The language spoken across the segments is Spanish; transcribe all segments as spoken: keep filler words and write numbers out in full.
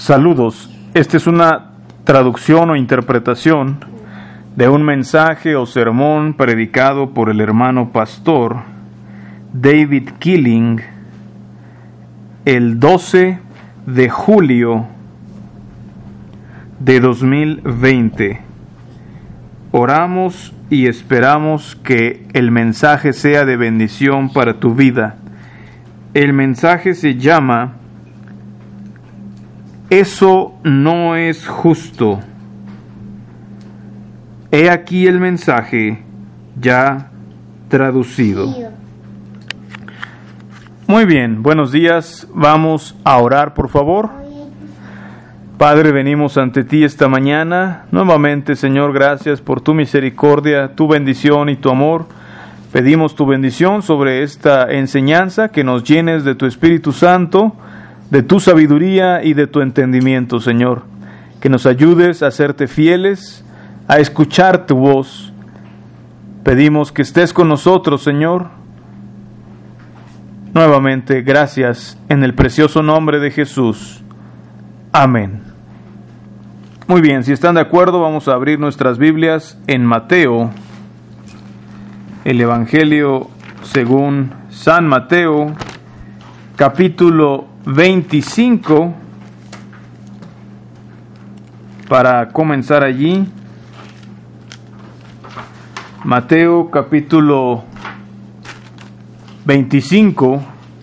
Saludos. Esta es una traducción o interpretación de un mensaje o sermón predicado por el hermano pastor David Killing el doce de julio de dos mil veinte. Oramos y esperamos que el mensaje sea de bendición para tu vida. El mensaje se llama Eso no es justo. He aquí el mensaje ya traducido. Muy bien, buenos días. Vamos a orar, por favor. Padre, venimos ante ti esta mañana. Nuevamente, Señor, gracias por tu misericordia, tu bendición y tu amor. Pedimos tu bendición sobre esta enseñanza, que nos llenes de tu Espíritu Santo, de tu sabiduría y de tu entendimiento, Señor. Que nos ayudes a serte fieles, a escuchar tu voz. Pedimos que estés con nosotros, Señor. Nuevamente, gracias en el precioso nombre de Jesús. Amén. Muy bien, si están de acuerdo, vamos a abrir nuestras Biblias en Mateo, el Evangelio según San Mateo, capítulo veinticinco, para comenzar allí. Mateo capítulo veinticinco.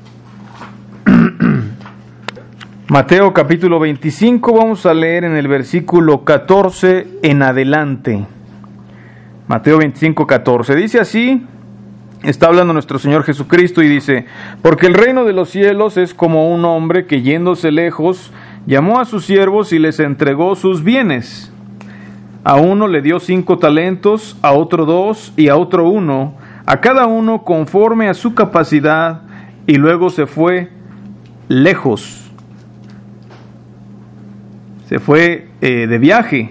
Mateo capítulo veinticinco, vamos a leer en el versículo catorce en adelante. Mateo veinticinco, catorce, dice así, está hablando nuestro Señor Jesucristo y dice: porque el reino de los cielos es como un hombre que, yéndose lejos, llamó a sus siervos y les entregó sus bienes. A uno le dio cinco talentos, a otro dos y a otro uno, a cada uno conforme a su capacidad, y luego se fue lejos. Se fue eh, de viaje.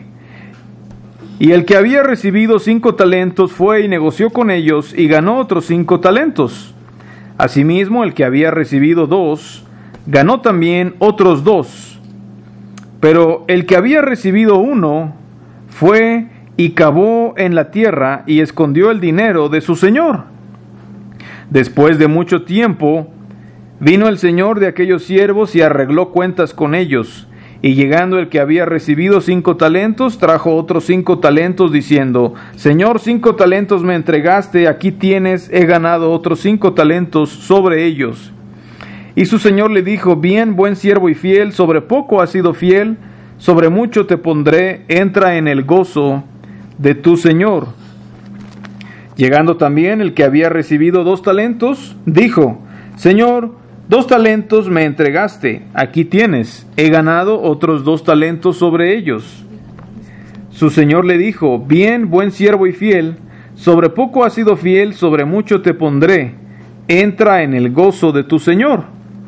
Y el que había recibido cinco talentos fue y negoció con ellos y ganó otros cinco talentos. Asimismo, el que había recibido dos, ganó también otros dos. Pero el que había recibido uno, fue y cavó en la tierra y escondió el dinero de su señor. Después de mucho tiempo, vino el señor de aquellos siervos y arregló cuentas con ellos. Y llegando el que había recibido cinco talentos, trajo otros cinco talentos, diciendo: Señor, cinco talentos me entregaste, aquí tienes, he ganado otros cinco talentos sobre ellos. Y su señor le dijo: bien, buen siervo y fiel, sobre poco has sido fiel, sobre mucho te pondré, entra en el gozo de tu señor. Llegando también el que había recibido dos talentos, dijo: Señor, dos talentos me entregaste, aquí tienes, he ganado otros dos talentos sobre ellos. Su señor le dijo: bien, buen siervo y fiel, sobre poco has sido fiel, sobre mucho te pondré, entra en el gozo de tu señor.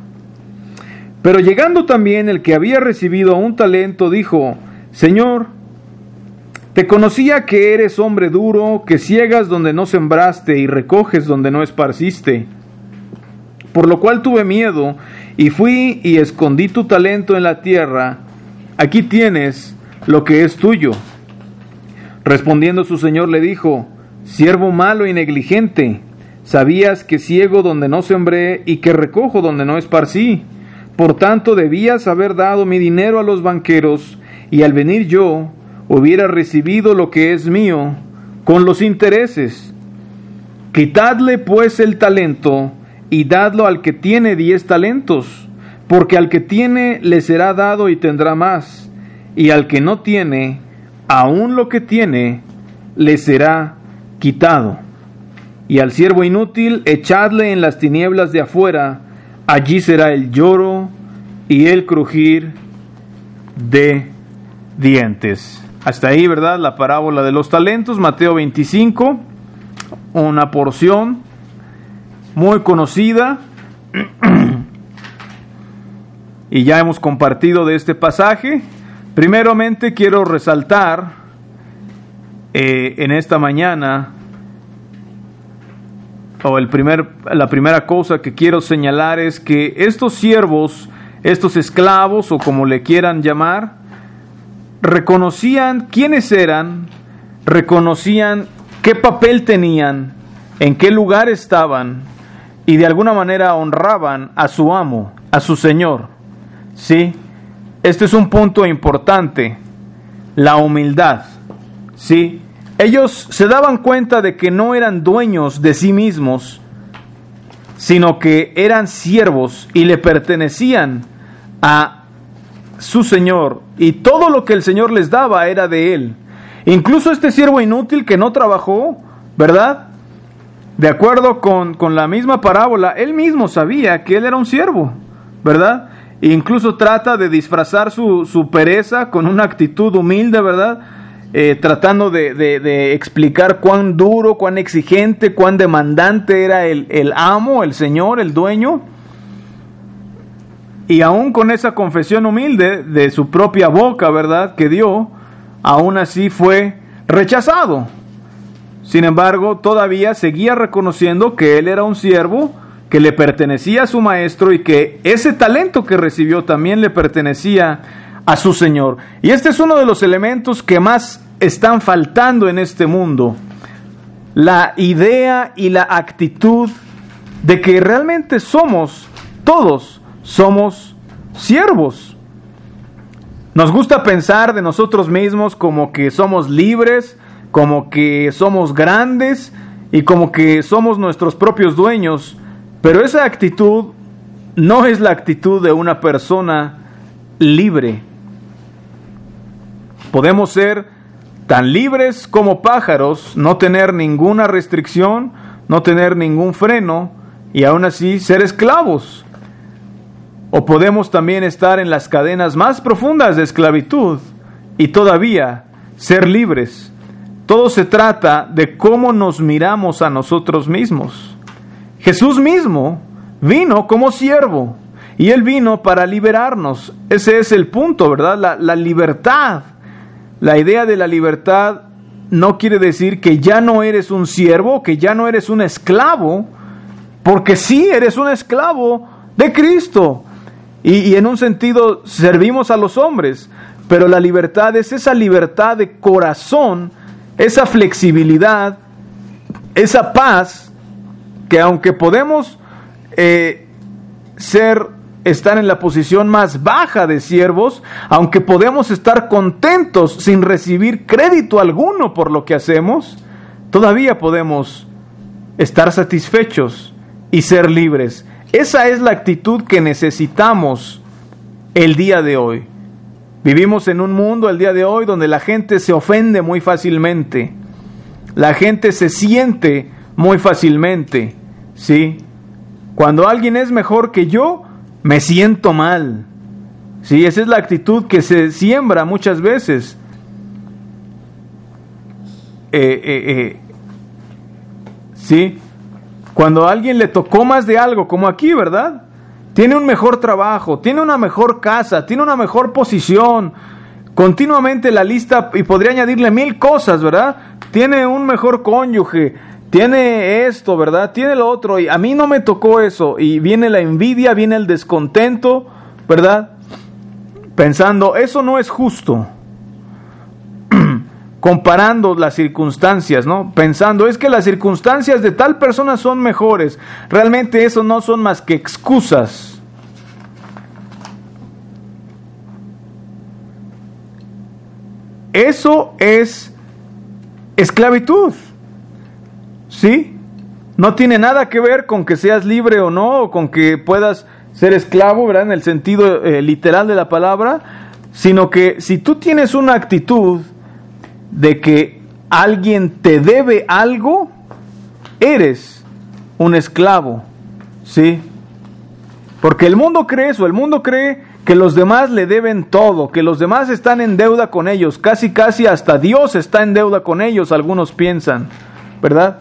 Pero llegando también el que había recibido un talento, dijo: Señor, te conocía que eres hombre duro, que ciegas donde no sembraste y recoges donde no esparciste. Por lo cual tuve miedo, y fui y escondí tu talento en la tierra. Aquí tienes lo que es tuyo. Respondiendo su señor le dijo: siervo malo y negligente, sabías que ciego donde no sembré y que recojo donde no esparcí. Por tanto debías haber dado mi dinero a los banqueros, y al venir yo hubiera recibido lo que es mío con los intereses. Quitadle pues el talento y dadlo al que tiene diez talentos, porque al que tiene le será dado y tendrá más, y al que no tiene, aun lo que tiene, le será quitado. Y al siervo inútil echadle en las tinieblas de afuera, allí será el lloro y el crujir de dientes. Hasta ahí, ¿verdad? La parábola de los talentos, Mateo veinticinco, una porción muy conocida, y ya hemos compartido de este pasaje. Primeramente quiero resaltar eh, en esta mañana, o el primer, la primera cosa que quiero señalar es que estos siervos estos esclavos, o como le quieran llamar, reconocían quiénes eran, reconocían qué papel tenían, en qué lugar estaban, y de alguna manera honraban a su amo, a su señor. ¿Sí? Este es un punto importante, la humildad. ¿Sí? Ellos se daban cuenta de que no eran dueños de sí mismos, sino que eran siervos y le pertenecían a su Señor, y todo lo que el Señor les daba era de Él. Incluso este siervo inútil que no trabajó, ¿verdad? De acuerdo con, con la misma parábola, él mismo sabía que él era un siervo, ¿verdad? E incluso trata de disfrazar su, su pereza con una actitud humilde, ¿verdad? Eh, tratando de, de, de explicar cuán duro, cuán exigente, cuán demandante era el, el amo, el señor, el dueño. Y aún con esa confesión humilde de su propia boca, ¿verdad?, que dio, aún así fue rechazado. Sin embargo, todavía seguía reconociendo que él era un siervo, que le pertenecía a su maestro y que ese talento que recibió también le pertenecía a su Señor. Y este es uno de los elementos que más están faltando en este mundo. La idea y la actitud de que realmente somos, todos somos siervos. Nos gusta pensar de nosotros mismos como que somos libres, como que somos grandes y como que somos nuestros propios dueños, pero esa actitud no es la actitud de una persona libre. Podemos ser tan libres como pájaros, no tener ninguna restricción, no tener ningún freno y aún así ser esclavos. O podemos también estar en las cadenas más profundas de esclavitud y todavía ser libres. Todo se trata de cómo nos miramos a nosotros mismos. Jesús mismo vino como siervo y Él vino para liberarnos. Ese es el punto, ¿verdad? La, la libertad. La idea de la libertad no quiere decir que ya no eres un siervo, que ya no eres un esclavo, porque sí eres un esclavo de Cristo. Y, y en un sentido servimos a los hombres, pero la libertad es esa libertad de corazón, esa flexibilidad, esa paz, que aunque podemos eh, ser, estar en la posición más baja de siervos, aunque podemos estar contentos sin recibir crédito alguno por lo que hacemos, todavía podemos estar satisfechos y ser libres. Esa es la actitud que necesitamos el día de hoy. Vivimos en un mundo el día de hoy donde la gente se ofende muy fácilmente. La gente se siente muy fácilmente, ¿sí? Cuando alguien es mejor que yo, me siento mal. Sí, esa es la actitud que se siembra muchas veces. Eh, eh, eh. Sí, cuando a alguien le tocó más de algo, como aquí, ¿verdad? Tiene un mejor trabajo, tiene una mejor casa, tiene una mejor posición, continuamente la lista, y podría añadirle mil cosas, ¿verdad? Tiene un mejor cónyuge, tiene esto, ¿verdad? Tiene lo otro, y a mí no me tocó eso, y viene la envidia, viene el descontento, ¿verdad? Pensando, eso no es justo. Comparando las circunstancias, ¿no? Pensando, es que las circunstancias de tal persona son mejores. Realmente eso no son más que excusas. Eso es esclavitud, ¿sí? No tiene nada que ver con que seas libre o no, o con que puedas ser esclavo, ¿verdad? En el sentido eh, literal de la palabra, sino que si tú tienes una actitud de que alguien te debe algo, eres un esclavo, ¿sí? Porque el mundo cree eso, el mundo cree que los demás le deben todo, que los demás están en deuda con ellos, casi casi hasta Dios está en deuda con ellos, algunos piensan, ¿verdad?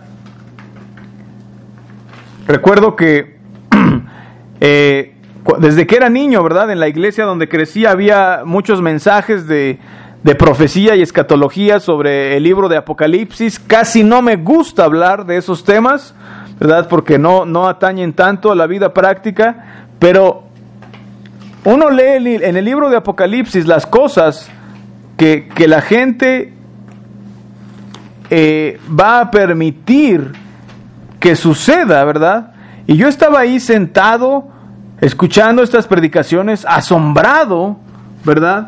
Recuerdo que eh, desde que era niño, ¿verdad? En la iglesia donde crecí había muchos mensajes de de profecía y escatología sobre el libro de Apocalipsis. Casi no me gusta hablar de esos temas, ¿verdad? Porque no, no atañen tanto a la vida práctica, pero uno lee en el libro de Apocalipsis las cosas que, que la gente eh, va a permitir que suceda, ¿verdad? Y yo estaba ahí sentado, escuchando estas predicaciones, asombrado, ¿verdad?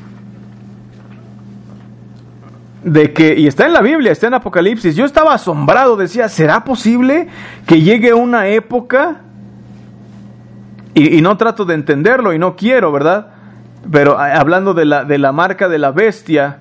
De que, y está en la Biblia, está en Apocalipsis, yo estaba asombrado, decía, ¿será posible que llegue una época? Y, y no trato de entenderlo y no quiero, ¿verdad? Pero hablando de la, de la marca de la bestia,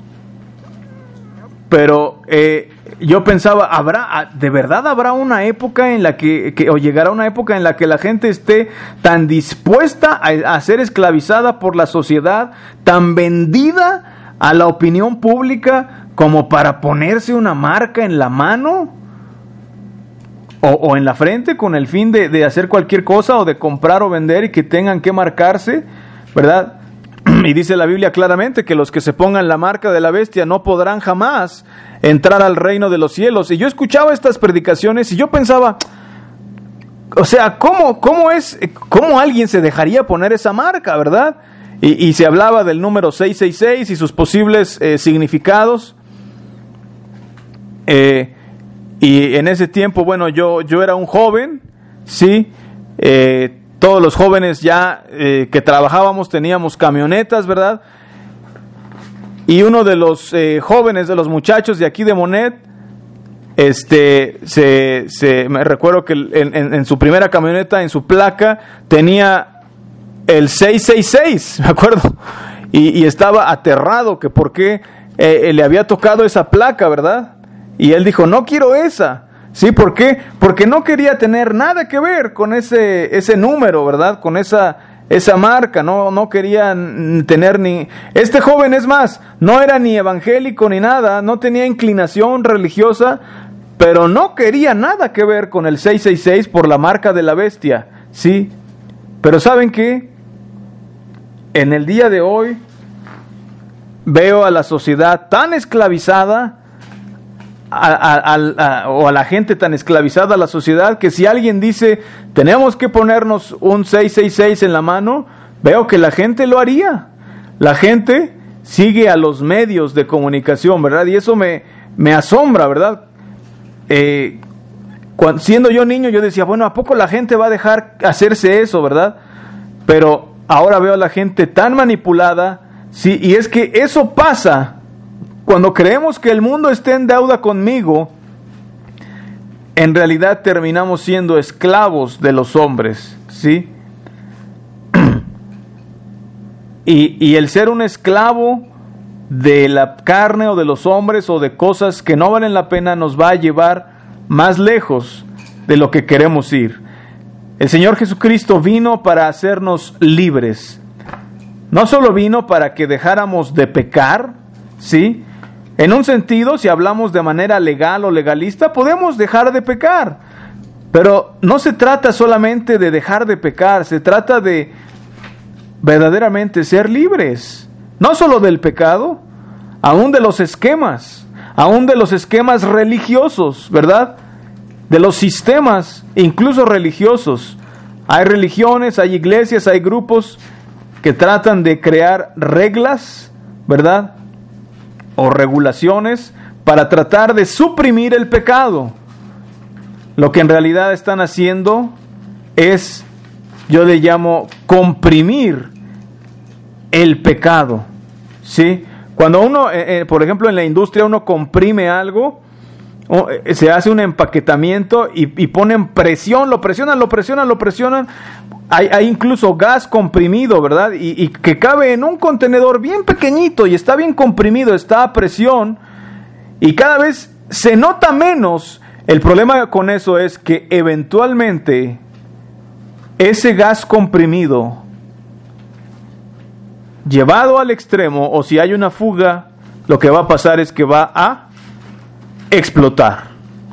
pero eh, yo pensaba, ¿habrá, de verdad habrá una época en la que, que, o llegará una época en la que la gente esté tan dispuesta a, a ser esclavizada por la sociedad, tan vendida a la opinión pública como para ponerse una marca en la mano o, o en la frente con el fin de, de hacer cualquier cosa o de comprar o vender y que tengan que marcarse, ¿verdad? Y dice la Biblia claramente que los que se pongan la marca de la bestia no podrán jamás entrar al reino de los cielos. Y yo escuchaba estas predicaciones y yo pensaba, o sea, ¿cómo, cómo es, cómo alguien se dejaría poner esa marca, verdad? Y, y se hablaba del número seiscientos sesenta y seis y sus posibles eh, significados. Eh, y en ese tiempo, bueno, yo, yo era un joven, sí, eh, todos los jóvenes ya eh, que trabajábamos teníamos camionetas, ¿verdad? Y uno de los eh, jóvenes, de los muchachos de aquí de Monet, este, se, se, me recuerdo que en, en, en su primera camioneta, en su placa, tenía el seiscientos sesenta y seis, me acuerdo, y, y estaba aterrado que por qué eh, le había tocado esa placa, ¿verdad? Y él dijo, no quiero esa. ¿Sí? ¿Por qué? Porque no quería tener nada que ver con ese, ese número, ¿verdad? Con esa, esa marca, no, no quería tener ni... Este joven, es más, no era ni evangélico ni nada, no tenía inclinación religiosa, pero no quería nada que ver con el seiscientos sesenta y seis por la marca de la bestia, ¿sí? Pero ¿saben qué? En el día de hoy veo a la sociedad tan esclavizada, A, a, a, o a la gente tan esclavizada a la sociedad, que si alguien dice tenemos que ponernos un seiscientos sesenta y seis en la mano, veo que la gente lo haría. La gente sigue a los medios de comunicación, ¿verdad? Y eso me, me asombra, ¿verdad? Eh, cuando, siendo yo niño yo decía, bueno, ¿a poco la gente va a dejar hacerse eso, verdad? Pero ahora veo a la gente tan manipulada, sí, y es que eso pasa cuando creemos que el mundo está en deuda conmigo. En realidad terminamos siendo esclavos de los hombres, ¿sí? Y, y el ser un esclavo de la carne o de los hombres o de cosas que no valen la pena nos va a llevar más lejos de lo que queremos ir. El Señor Jesucristo vino para hacernos libres. No solo vino para que dejáramos de pecar, ¿sí? En un sentido, si hablamos de manera legal o legalista, podemos dejar de pecar. Pero no se trata solamente de dejar de pecar, se trata de verdaderamente ser libres. No solo del pecado, aún de los esquemas, aún de los esquemas religiosos, ¿verdad? De los sistemas, incluso religiosos. Hay religiones, hay iglesias, hay grupos que tratan de crear reglas, ¿verdad? O regulaciones para tratar de suprimir el pecado. Lo que en realidad están haciendo es, yo le llamo, comprimir el pecado, ¿sí? Cuando uno, eh, eh, por ejemplo, en la industria uno comprime algo, o, eh, se hace un empaquetamiento y, y ponen presión, lo presionan, lo presionan, lo presionan. Hay, hay incluso gas comprimido, ¿verdad? Y, y que cabe en un contenedor bien pequeñito y está bien comprimido, está a presión y cada vez se nota menos. El problema con eso es que eventualmente ese gas comprimido, llevado al extremo, o si hay una fuga, lo que va a pasar es que va a explotar.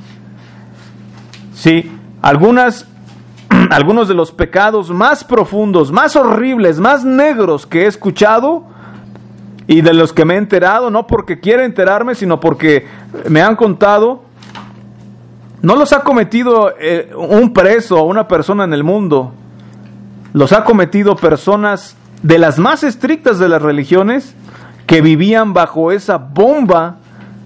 Sí, algunas... Algunos de los pecados más profundos, más horribles, más negros que he escuchado y de los que me he enterado, no porque quiera enterarme, sino porque me han contado, no los ha cometido eh, un preso o una persona en el mundo, los ha cometido personas de las más estrictas de las religiones que vivían bajo esa bomba,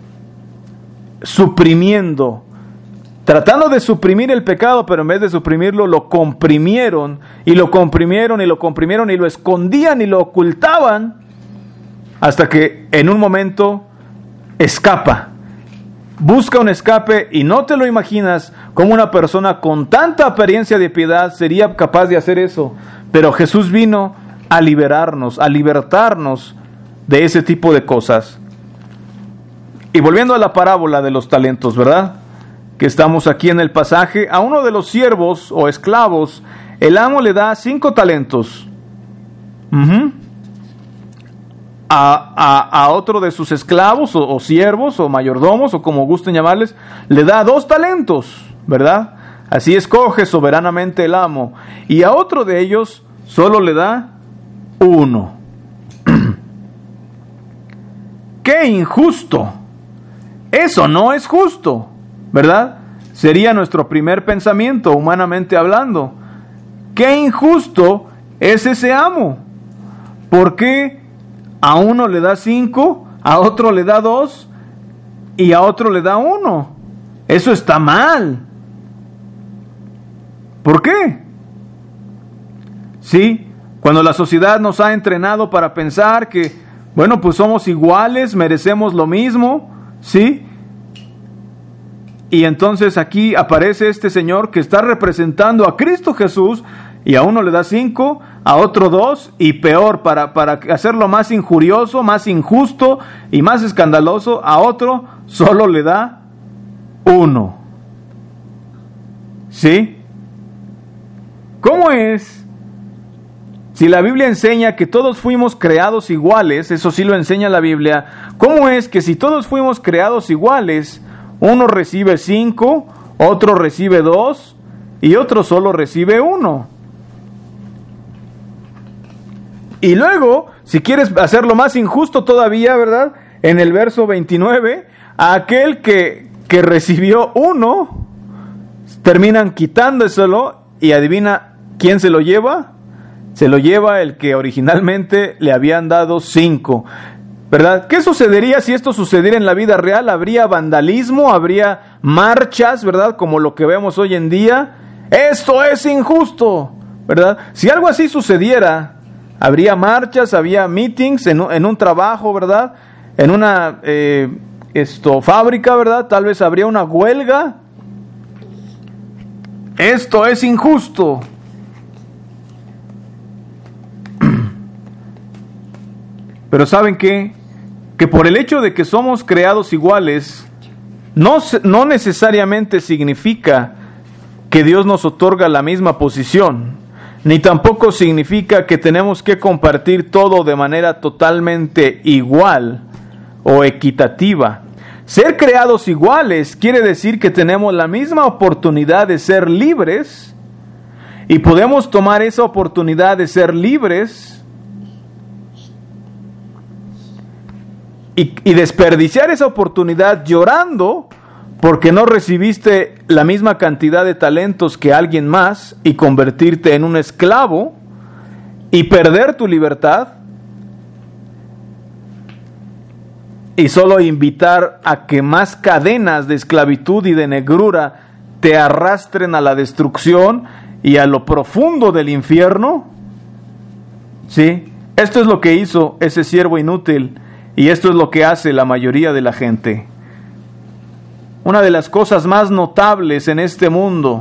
suprimiendo, tratando de suprimir el pecado, pero en vez de suprimirlo lo comprimieron y lo comprimieron y lo comprimieron y lo escondían y lo ocultaban hasta que en un momento escapa. Busca un escape y no te lo imaginas cómo una persona con tanta apariencia de piedad sería capaz de hacer eso. Pero Jesús vino a liberarnos, a libertarnos de ese tipo de cosas. Y volviendo a la parábola de los talentos, ¿verdad? Que estamos aquí en el pasaje, a uno de los siervos o esclavos, el amo le da cinco talentos. Uh-huh. A, a, a otro de sus esclavos o, o siervos o mayordomos o como gusten llamarles, le da dos talentos, ¿verdad? Así escoge soberanamente el amo. Y a otro de ellos solo le da uno. ¡Qué injusto! Eso no es justo, ¿verdad? Sería nuestro primer pensamiento, humanamente hablando. ¡Qué injusto es ese amo! ¿Por qué a uno le da cinco, a otro le da dos y a otro le da uno? Eso está mal. ¿Por qué? Sí, cuando la sociedad nos ha entrenado para pensar que, bueno, pues somos iguales, merecemos lo mismo, ¿sí? Y entonces aquí aparece este señor que está representando a Cristo Jesús y a uno le da cinco, a otro dos, y peor, para, para hacerlo más injurioso, más injusto y más escandaloso, a otro solo le da uno. ¿Sí? ¿Cómo es? Si la Biblia enseña que todos fuimos creados iguales, eso sí lo enseña la Biblia, ¿cómo es que si todos fuimos creados iguales, uno recibe cinco, otro recibe dos y otro solo recibe uno? Y luego, si quieres hacerlo más injusto todavía, ¿verdad? En el verso veintinueve, a aquel que, que recibió uno, terminan quitándoselo y adivina quién se lo lleva. Se lo lleva el que originalmente le habían dado cinco, ¿verdad? ¿Qué sucedería si esto sucediera en la vida real? ¿Habría vandalismo? ¿Habría marchas, verdad? Como lo que vemos hoy en día. ¡Esto es injusto!, ¿verdad? Si algo así sucediera, habría marchas, había meetings en un, en un trabajo, ¿verdad? En una eh, esto, fábrica, ¿verdad? Tal vez habría una huelga. ¡Esto es injusto! Pero ¿saben qué? Que por el hecho de que somos creados iguales, no, no necesariamente significa que Dios nos otorga la misma posición, ni tampoco significa que tenemos que compartir todo de manera totalmente igual o equitativa. Ser creados iguales quiere decir que tenemos la misma oportunidad de ser libres y podemos tomar esa oportunidad de ser libres Y, y desperdiciar esa oportunidad llorando porque no recibiste la misma cantidad de talentos que alguien más y convertirte en un esclavo y perder tu libertad y solo invitar a que más cadenas de esclavitud y de negrura te arrastren a la destrucción y a lo profundo del infierno. ¿Sí? Esto es lo que hizo ese siervo inútil. Y esto es lo que hace la mayoría de la gente. Una de las cosas más notables en este mundo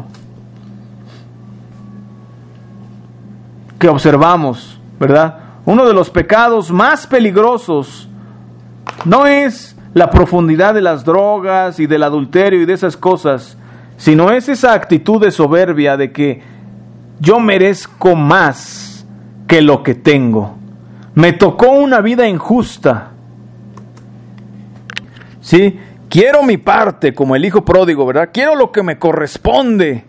que observamos, ¿verdad? Uno de los pecados más peligrosos no es la profundidad de las drogas y del adulterio y de esas cosas, sino es esa actitud de soberbia de que yo merezco más que lo que tengo. Me tocó una vida injusta. Sí, quiero mi parte como el hijo pródigo, ¿verdad? Quiero lo que me corresponde.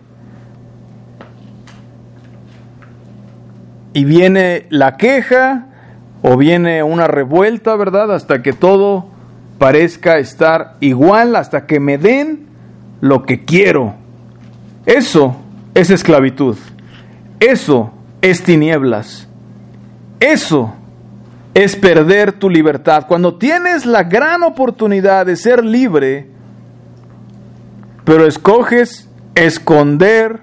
Y viene la queja o viene una revuelta, ¿verdad? Hasta que todo parezca estar igual, hasta que me den lo que quiero. Eso es esclavitud. Eso es tinieblas. Eso es perder tu libertad. Cuando tienes la gran oportunidad de ser libre, pero escoges esconder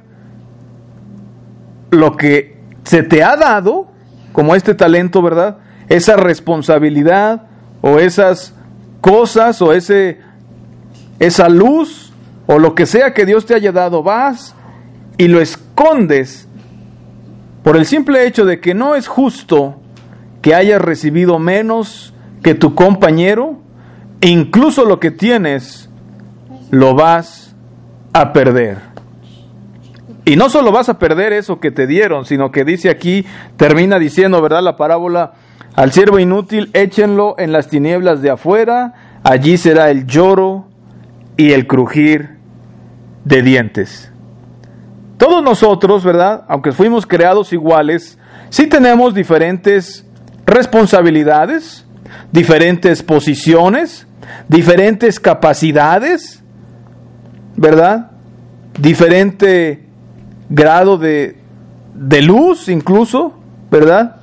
lo que se te ha dado, como este talento, ¿verdad? Esa responsabilidad o esas cosas o ese, esa luz o lo que sea que Dios te haya dado, vas y lo escondes por el simple hecho de que no es justo que hayas recibido menos que tu compañero. Incluso lo que tienes lo vas a perder. Y no solo vas a perder eso que te dieron, sino que dice aquí, termina diciendo, ¿verdad?, la parábola: al siervo inútil échenlo en las tinieblas de afuera, allí será el lloro y el crujir de dientes. Todos nosotros, ¿verdad?, aunque fuimos creados iguales, sí tenemos diferentes responsabilidades, diferentes posiciones, diferentes capacidades, ¿verdad? Diferente grado de, de luz incluso, ¿verdad?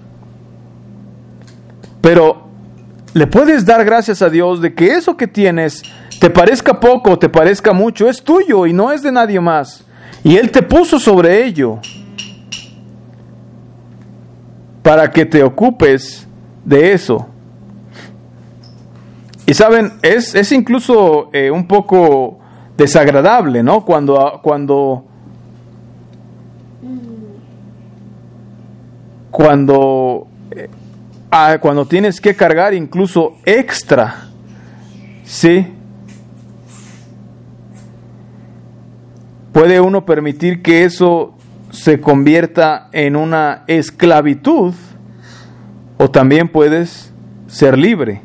Pero le puedes dar gracias a Dios de que eso que tienes, te parezca poco, te parezca mucho, es tuyo y no es de nadie más. Y Él te puso sobre ello para que te ocupes de eso. Y saben, es, es incluso eh, un poco desagradable, ¿no? Cuando, cuando, cuando, eh, ah, cuando tienes que cargar incluso extra, ¿sí? Puede uno permitir que eso se convierta en una esclavitud, o también puedes ser libre.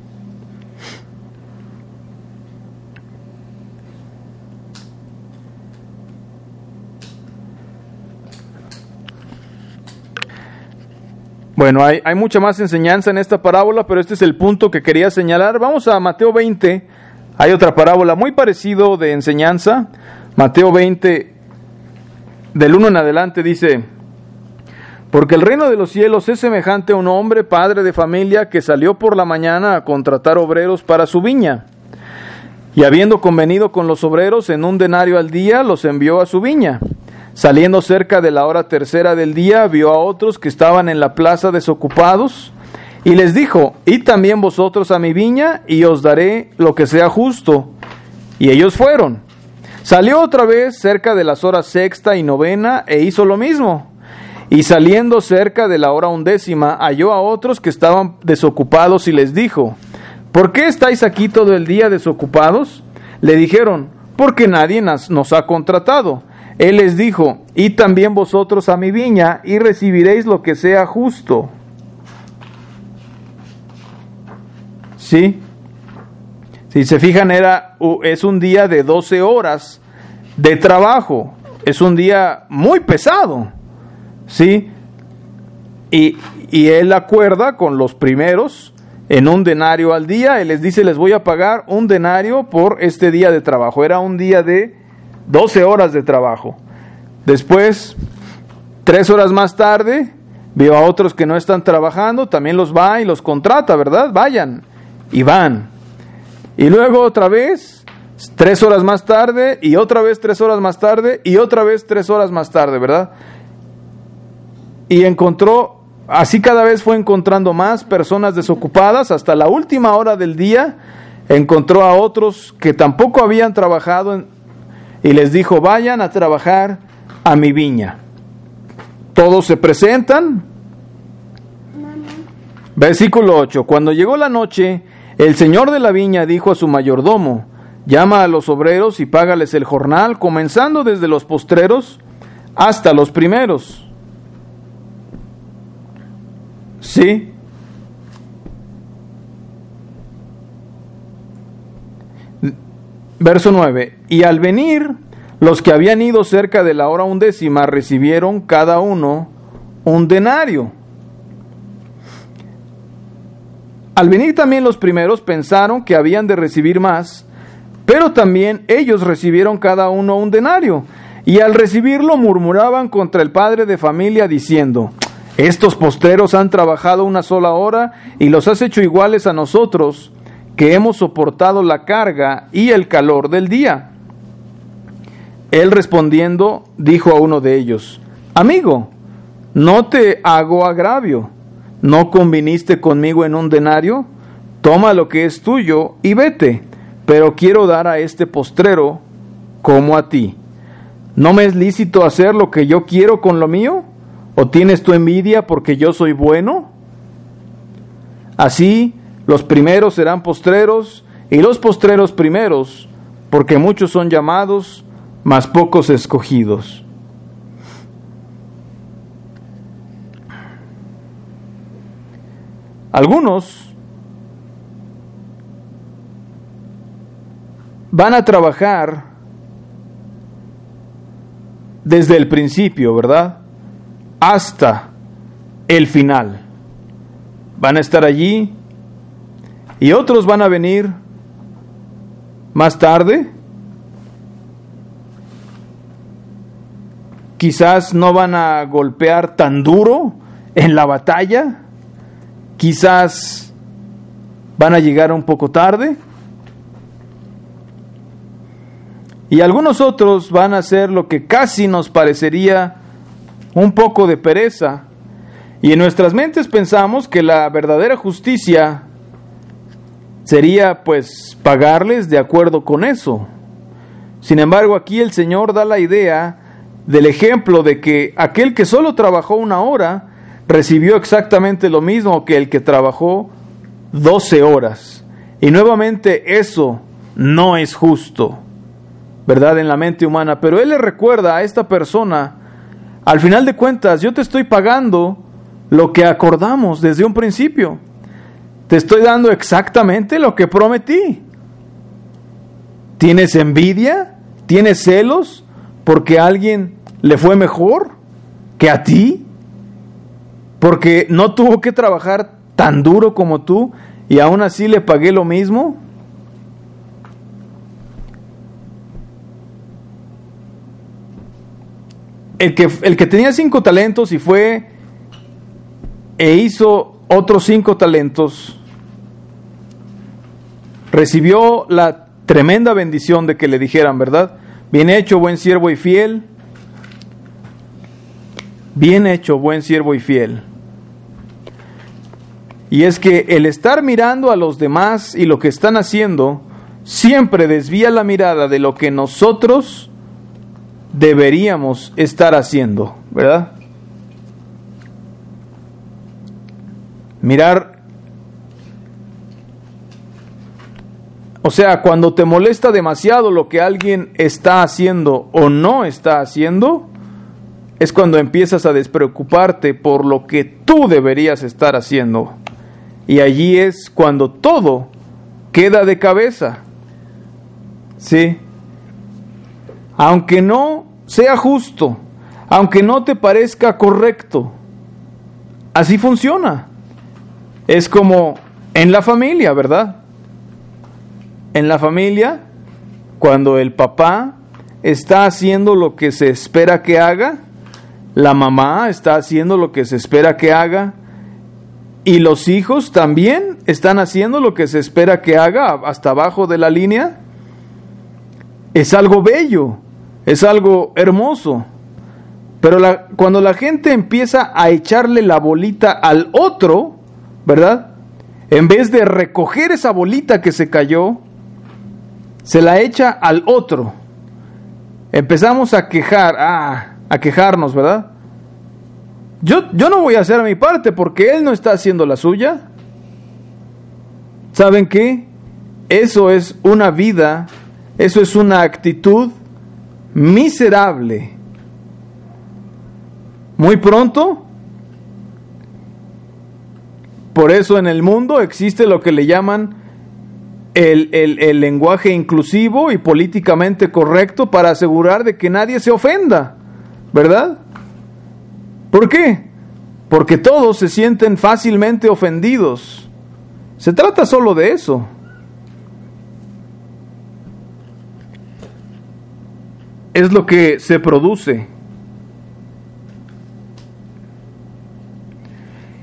Bueno, hay, hay mucha más enseñanza en esta parábola, pero este es el punto que quería señalar. Vamos a Mateo veinte. Hay otra parábola muy parecido de enseñanza. Mateo veinte, del uno en adelante, dice: porque el reino de los cielos es semejante a un hombre, padre de familia, que salió por la mañana a contratar obreros para su viña. Y habiendo convenido con los obreros en un denario al día, los envió a su viña. Saliendo cerca de la hora tercera del día, vio a otros que estaban en la plaza desocupados, y les dijo: id también vosotros a mi viña, y os daré lo que sea justo. Y ellos fueron. Salió otra vez cerca de las horas sexta y novena, e hizo lo mismo. Y saliendo cerca de la hora undécima, halló a otros que estaban desocupados, y les dijo: ¿por qué estáis aquí todo el día desocupados? Le dijeron: porque nadie nos ha contratado. Él les dijo: id también vosotros a mi viña, y recibiréis lo que sea justo. ¿Sí? Si se fijan, era, es un día de doce horas de trabajo. Es un día muy pesado. ¿Sí? Y, y él acuerda con los primeros en un denario al día. Él les dice: les voy a pagar un denario por este día de trabajo. Era un día de doce horas de trabajo. Después, tres horas más tarde, vio a otros que no están trabajando, también los va y los contrata, ¿verdad? Vayan, y van. Y luego otra vez, tres horas más tarde, y otra vez tres horas más tarde, y otra vez tres horas más tarde, ¿verdad? Y encontró, así cada vez fue encontrando más personas desocupadas, hasta la última hora del día, encontró a otros que tampoco habían trabajado en, y les dijo: vayan a trabajar a mi viña. Todos se presentan. Versículo ocho. Cuando llegó la noche, el señor de la viña dijo a su mayordomo: llama a los obreros y págales el jornal, comenzando desde los postreros hasta los primeros. ¿Sí? Verso nueve. Y al venir, los que habían ido cerca de la hora undécima recibieron cada uno un denario. Al venir también los primeros pensaron que habían de recibir más, pero también ellos recibieron cada uno un denario. Y al recibirlo murmuraban contra el padre de familia diciendo: Estos postreros han trabajado una sola hora y los has hecho iguales a nosotros, que hemos soportado la carga y el calor del día. Él respondiendo, dijo a uno de ellos: Amigo, no te hago agravio. ¿No conviniste conmigo en un denario? Toma lo que es tuyo y vete, pero quiero dar a este postrero como a ti. ¿No me es lícito hacer lo que yo quiero con lo mío? ¿O tienes tu envidia porque yo soy bueno? Así, los primeros serán postreros, y los postreros primeros, porque muchos son llamados, mas pocos escogidos. Algunos van a trabajar desde el principio, ¿verdad?, hasta el final. Van a estar allí, y otros van a venir más tarde. Quizás no van a golpear tan duro en la batalla. Quizás van a llegar un poco tarde. Y algunos otros van a hacer lo que casi nos parecería un poco de pereza. Y en nuestras mentes pensamos que la verdadera justicia sería pues pagarles de acuerdo con eso. Sin embargo, aquí el Señor da la idea del ejemplo de que aquel que solo trabajó una hora recibió exactamente lo mismo que el que trabajó doce horas. Y nuevamente eso no es justo, ¿verdad?, en la mente humana. Pero Él le recuerda a esta persona: al final de cuentas, yo te estoy pagando lo que acordamos desde un principio. Te estoy dando exactamente lo que prometí. ¿Tienes envidia? ¿Tienes celos porque a alguien le fue mejor que a ti? ¿Porque no tuvo que trabajar tan duro como tú y aún así le pagué lo mismo? El que, el que tenía cinco talentos y fue e hizo otros cinco talentos, recibió la tremenda bendición de que le dijeran, ¿verdad? Bien hecho, buen siervo y fiel. Bien hecho, buen siervo y fiel. Y es que el estar mirando a los demás y lo que están haciendo siempre desvía la mirada de lo que nosotros deberíamos estar haciendo, ¿verdad? Mirar, o sea, cuando te molesta demasiado lo que alguien está haciendo o no está haciendo, es cuando empiezas a despreocuparte por lo que tú deberías estar haciendo. Y allí es cuando todo queda de cabeza. ¿Sí? Aunque no sea justo, aunque no te parezca correcto, así funciona. Es como en la familia, ¿verdad? En la familia, cuando el papá está haciendo lo que se espera que haga, la mamá está haciendo lo que se espera que haga, y los hijos también están haciendo lo que se espera que haga hasta abajo de la línea, es algo bello, es algo hermoso. Pero la, cuando la gente empieza a echarle la bolita al otro, ¿verdad?, en vez de recoger esa bolita que se cayó, se la echa al otro. Empezamos a quejar, ah, a quejarnos, ¿verdad? Yo, yo no voy a hacer mi parte porque él no está haciendo la suya. ¿Saben qué? Eso es una vida, eso es una actitud miserable. Muy pronto, por eso en el mundo existe lo que le llaman el, el, el lenguaje inclusivo y políticamente correcto para asegurar de que nadie se ofenda, ¿verdad? ¿Por qué? Porque todos se sienten fácilmente ofendidos. Se trata solo de eso. Es lo que se produce.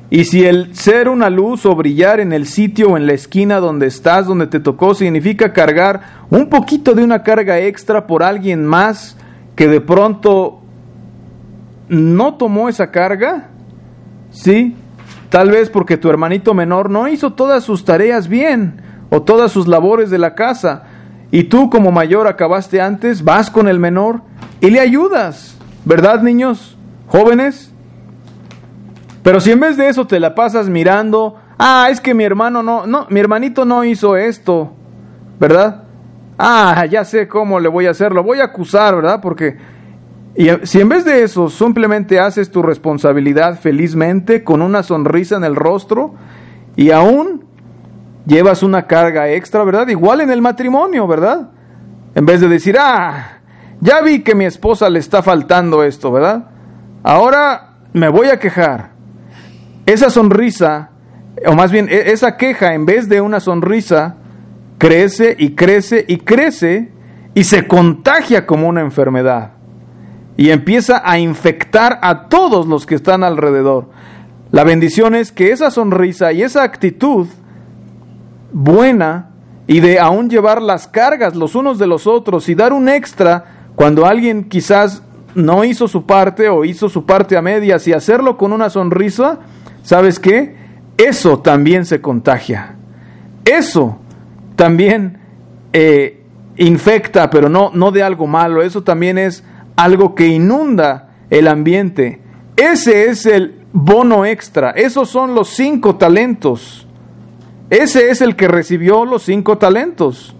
Y si el ser una luz o brillar en el sitio o en la esquina donde estás, donde te tocó, significa cargar un poquito de una carga extra por alguien más que de pronto no tomó esa carga, ¿sí? Tal vez porque tu hermanito menor no hizo todas sus tareas bien o todas sus labores de la casa, y tú como mayor acabaste antes, vas con el menor y le ayudas, ¿verdad, niños, jóvenes? Pero si en vez de eso te la pasas mirando, ah, es que mi hermano no, no, mi hermanito no hizo esto, ¿verdad? Ah, ya sé cómo le voy a hacer, lo voy a acusar, ¿verdad? Porque y si en vez de eso simplemente haces tu responsabilidad felizmente, con una sonrisa en el rostro, y aún llevas una carga extra, ¿verdad? Igual en el matrimonio, ¿verdad? En vez de decir, ah, ya vi que mi esposa le está faltando esto, ¿verdad? Ahora me voy a quejar. Esa sonrisa, o más bien esa queja, en vez de una sonrisa, crece y crece y crece y se contagia como una enfermedad. Y empieza a infectar a todos los que están alrededor. La bendición es que esa sonrisa y esa actitud buena, y de aún llevar las cargas los unos de los otros y dar un extra cuando alguien quizás no hizo su parte o hizo su parte a medias, y hacerlo con una sonrisa, ¿sabes qué? Eso también se contagia. Eso también eh, infecta, pero no, no de algo malo. Eso también es algo que inunda el ambiente. Ese es el bono extra. Esos son los cinco talentos. Ese es el que recibió los cinco talentos.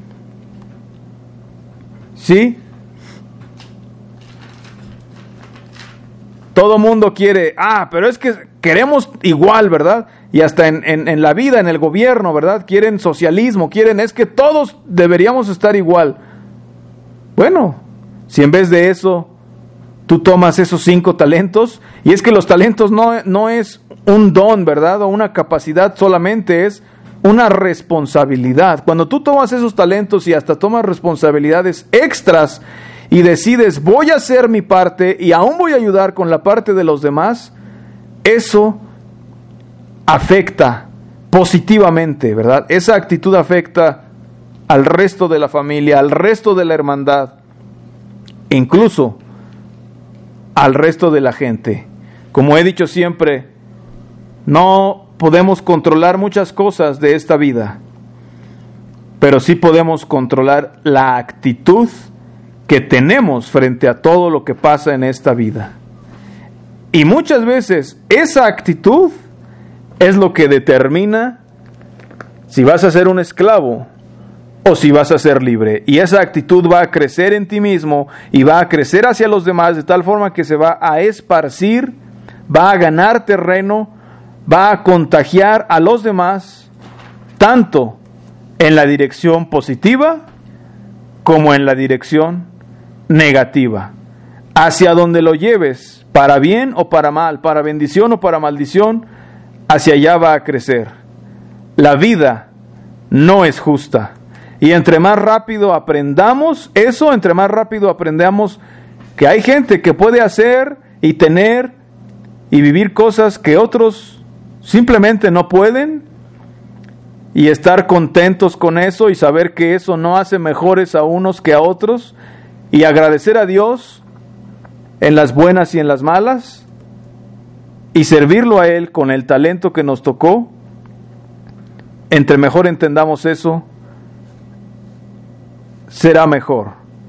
¿Sí? Todo mundo quiere, ah, pero es que queremos igual, ¿verdad? Y hasta en, en, en la vida, en el gobierno, ¿verdad? Quieren socialismo, quieren, es que todos deberíamos estar igual. Bueno, si en vez de eso tú tomas esos cinco talentos, y es que los talentos no, no es un don, ¿verdad? O una capacidad solamente, es una responsabilidad. Cuando tú tomas esos talentos y hasta tomas responsabilidades extras y decides, voy a hacer mi parte y aún voy a ayudar con la parte de los demás, eso afecta positivamente, ¿verdad? Esa actitud afecta al resto de la familia, al resto de la hermandad, incluso al resto de la gente. Como he dicho siempre, no podemos controlar muchas cosas de esta vida, pero sí podemos controlar la actitud que tenemos frente a todo lo que pasa en esta vida. Y muchas veces esa actitud es lo que determina si vas a ser un esclavo o si vas a ser libre. Y esa actitud va a crecer en ti mismo y va a crecer hacia los demás de tal forma que se va a esparcir, va a ganar terreno, va a contagiar a los demás, tanto en la dirección positiva como en la dirección negativa. Hacia donde lo lleves, para bien o para mal, para bendición o para maldición, hacia allá va a crecer. La vida no es justa. Y entre más rápido aprendamos eso, entre más rápido aprendamos que hay gente que puede hacer y tener y vivir cosas que otros simplemente no pueden, y estar contentos con eso y saber que eso no hace mejores a unos que a otros, y agradecer a Dios en las buenas y en las malas, y servirlo a Él con el talento que nos tocó. Entre mejor entendamos eso, será mejor.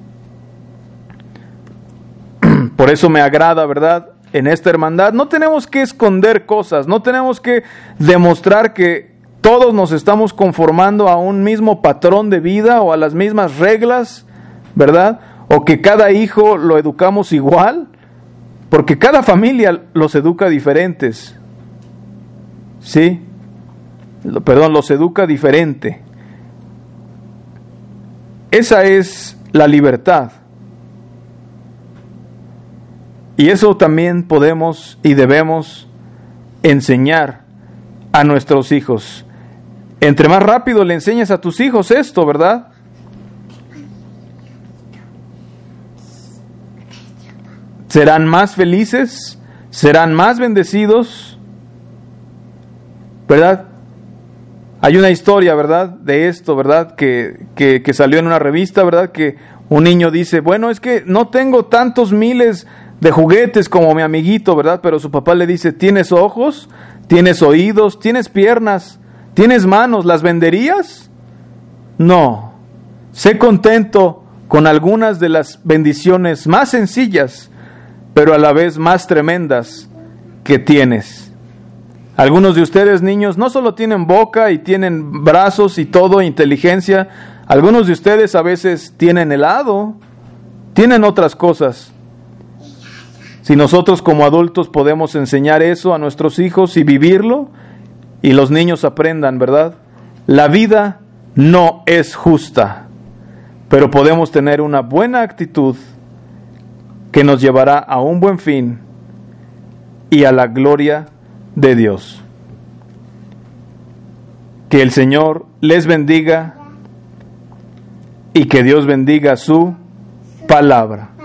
Por eso me agrada, ¿verdad? En esta hermandad no tenemos que esconder cosas, no tenemos que demostrar que todos nos estamos conformando a un mismo patrón de vida o a las mismas reglas, ¿verdad? O que cada hijo lo educamos igual, porque cada familia los educa diferentes. ¿Sí? Perdón, los educa diferente. Esa es la libertad. Y eso también podemos y debemos enseñar a nuestros hijos. Entre más rápido le enseñes a tus hijos esto, ¿verdad? Serán más felices, serán más bendecidos, ¿verdad? Hay una historia, ¿verdad? De esto, ¿verdad? Que, que, que salió en una revista, ¿verdad? Que un niño dice, bueno, es que no tengo tantos miles de juguetes como mi amiguito, ¿verdad? Pero su papá le dice, ¿tienes ojos? ¿Tienes oídos? ¿Tienes piernas? ¿Tienes manos? ¿Las venderías? No. Sé contento con algunas de las bendiciones más sencillas, pero a la vez más tremendas que tienes. Algunos de ustedes, niños, no solo tienen boca y tienen brazos y todo, inteligencia. Algunos de ustedes a veces tienen helado, tienen otras cosas. Si nosotros como adultos podemos enseñar eso a nuestros hijos y vivirlo, y los niños aprendan, ¿verdad? La vida no es justa, pero podemos tener una buena actitud que nos llevará a un buen fin y a la gloria de Dios. Que el Señor les bendiga y que Dios bendiga su palabra.